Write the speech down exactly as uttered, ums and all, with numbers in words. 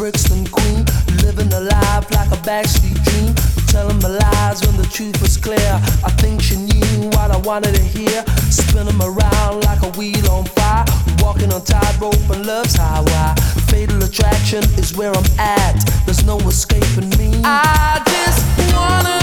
Brixton queen, living a life like a backstreet dream, telling my lies when the truth was clear. I think she knew what I wanted to hear, spinning around like a wheel on fire, walking on tightrope and love's highway. Fatal attraction is where I'm at, there's no escaping me. I just wanna